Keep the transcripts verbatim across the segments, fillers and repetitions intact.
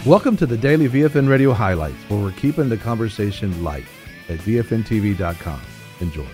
Welcome to the Daily V F N Radio Highlights, where we're keeping the conversation light at V F N T V dot com. Enjoy.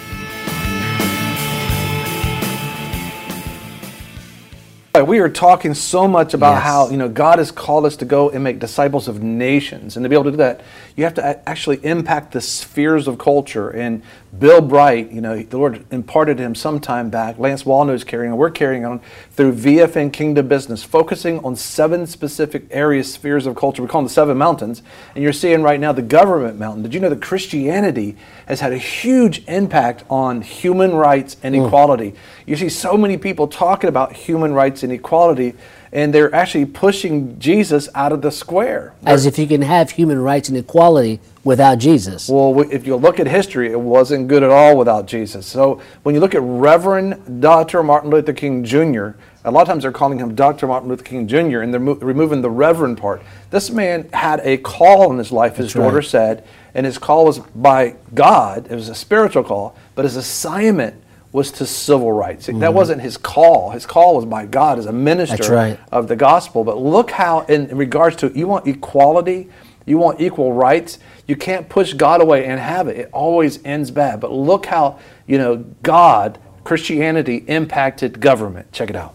We are talking so much about Yes. how, you know, God has called us to go and make disciples of nations. And to be able to do that, you have to a- actually impact the spheres of culture. And Bill Bright, you know, the Lord imparted to him some time back. Lance Wallnau is carrying on. We're carrying on through V F N Kingdom Business, focusing on seven specific areas, spheres of culture. We call them the seven mountains. And you're seeing right now the government mountain. Did you know that Christianity has had a huge impact on human rights and Mm. equality? You see so many people talking about human rights and equality, and they're actually pushing Jesus out of the square. As if you can have human rights and equality without Jesus. Well, if you look at history, it wasn't good at all without Jesus. So when you look at Reverend Doctor Martin Luther King Junior, a lot of times they're calling him Doctor Martin Luther King Junior, and they're mo- removing the Reverend part. This man had a call in his life, his That's daughter right. said, and his call was by God. It was a spiritual call, but his assignment was to civil rights. Mm-hmm. That wasn't his call. His call was by God as a minister That's right. of the gospel. But look how, in, in regards to, you want equality, you want equal rights, you can't push God away and have it. It always ends bad. But look how, you know, God, Christianity impacted government. Check it out.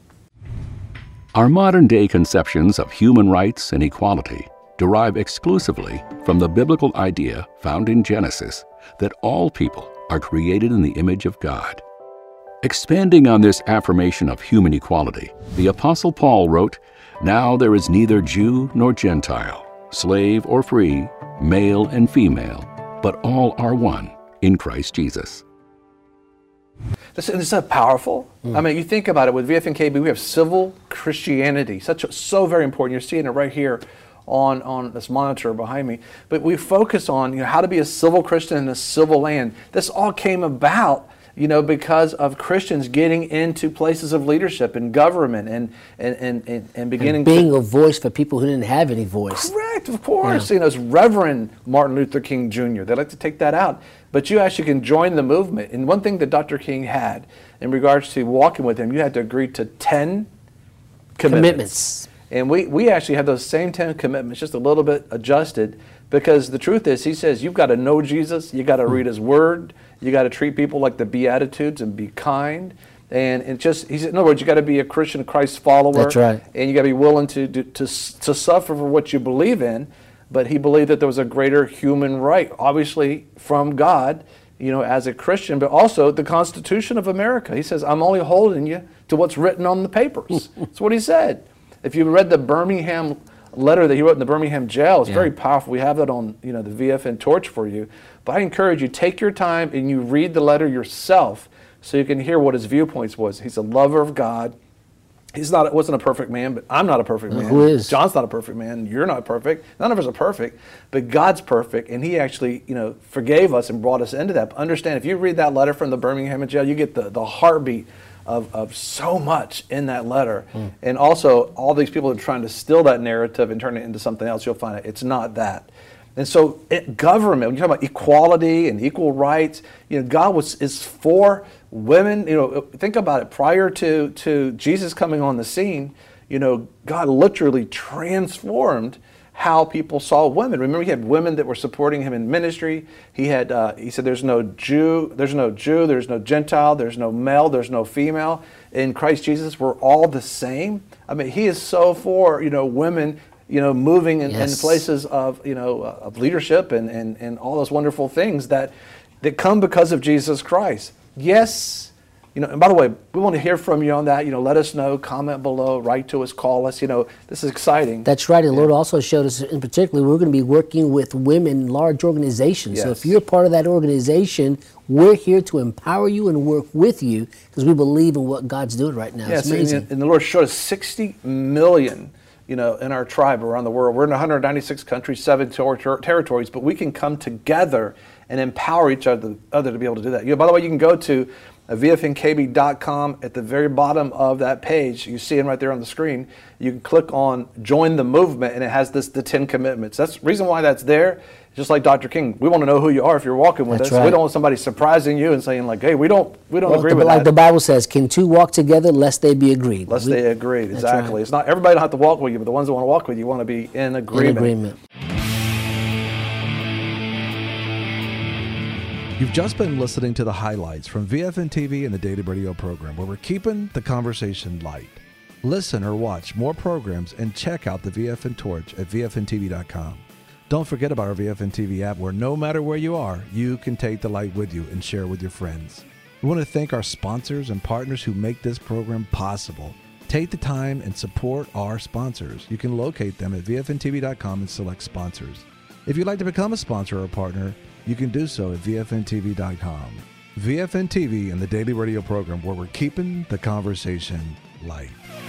Our modern-day conceptions of human rights and equality derive exclusively from the biblical idea found in Genesis that all people are created in the image of God. Expanding on this affirmation of human equality, the Apostle Paul wrote, "Now there is neither Jew nor Gentile, slave or free, male and female, but all are one in Christ Jesus." This, isn't that powerful? I mean, you think about it, with V F N K B, we have civil Christianity. Such a, so very important. You're seeing it right here on, on this monitor behind me. But we focus on, you know, how to be a civil Christian in a civil land. This all came about, you know, because of Christians getting into places of leadership and government and and, and, and, and beginning And being to... a voice for people who didn't have any voice. Correct, of course. Yeah. You know, it's Reverend Martin Luther King Junior They like to take that out. But you actually can join the movement. And one thing that Doctor King had in regards to walking with him, you had to agree to ten commitments. Commitments. And we, we actually have those same ten commitments, just a little bit adjusted, because the truth is, he says, you've got to know Jesus, you got to read his word, you got to treat people like the Beatitudes and be kind. And it just, he said, in other words, you got to be a Christian Christ follower. That's right. And you got to be willing to, to, to, to suffer for what you believe in. But he believed that there was a greater human right, obviously from God, you know, as a Christian, but also the Constitution of America. He says, I'm only holding you to what's written on the papers. That's what he said. If you read the Birmingham letter that he wrote in the Birmingham jail, it's Yeah. very powerful. We have that on, you know, the V F N torch for you. But I encourage you, take your time and you read the letter yourself so you can hear what his viewpoints was. He's a lover of God. He's not, wasn't a perfect man, but I'm not a perfect man. Who is? John's not a perfect man. You're not perfect. None of us are perfect, but God's perfect, and he actually, you know, forgave us and brought us into that. But understand, if you read that letter from the Birmingham jail, you get the, the heartbeat of, of so much in that letter. Mm. And also, all these people are trying to steal that narrative and turn it into something else. You'll find it. It's not that. And so it, government, when you talk about equality and equal rights, you know, God was is for women. You know, think about it. Prior to, to Jesus coming on the scene, you know, God literally transformed how people saw women. Remember, he had women that were supporting him in ministry. He had, uh, he said, "There's no Jew, there's no Jew, there's no Gentile, there's no male, there's no female. In Christ Jesus, we're all the same." I mean, he is so for, you know, women, you know, moving in, Yes. in places of, you know, uh, of leadership and, and, and all those wonderful things that that come because of Jesus Christ. Yes, you know, and by the way, we want to hear from you on that. You know, let us know, comment below, write to us, call us. You know, this is exciting. That's right. And the Lord also showed us, in particular, we're going to be working with women in large organizations. So Yes. if you're part of that organization, we're here to empower you and work with you because we believe in what God's doing right now. Yes, It's amazing. and, and the Lord showed us sixty million, you know, in our tribe around the world. We're in one hundred ninety-six countries, seven ter- ter- territories, but we can come together and empower each other, other to be able to do that. You know, by the way, you can go to at V F N K B dot com. At the very bottom of that page, you see it right there on the screen, you can click on Join the Movement, and it has this the ten commitments. That's the reason why that's there. Just like Doctor King, we want to know who you are if you're walking with That's us. right. We don't want somebody surprising you and saying like, hey, we don't we don't Well, agree the- with like that. the Bible says, can two walk together lest they be agreed? Unless We- they agree. That's Exactly. right. It's not everybody don't have to walk with you, but the ones that want to walk with you want to be in agreement. In agreement. You've just been listening to the highlights from V F N T V and the Daily Radio program, where we're keeping the conversation light. Listen or watch more programs and check out the V F N Torch at V F N T V dot com. Don't forget about our V F N T V app, where no matter where you are, you can take the light with you and share with your friends. We want to thank our sponsors and partners who make this program possible. Take the time and support our sponsors. You can locate them at V F N T V dot com and select sponsors. If you'd like to become a sponsor or a partner, you can do so at V F N T V dot com. V F N T V and the Daily Radio program, where we're keeping the conversation light.